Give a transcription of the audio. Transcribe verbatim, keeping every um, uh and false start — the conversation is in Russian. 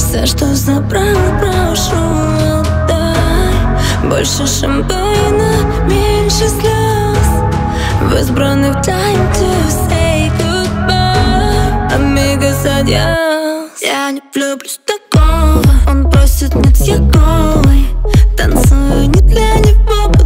Все, что забрал, прошу, отдай. Больше шампана, меньше слез. В избранных time to say goodbye. Amigos, adios. Я не влюблюсь в такого. Он просит, нет, я голый. Танцую не для него.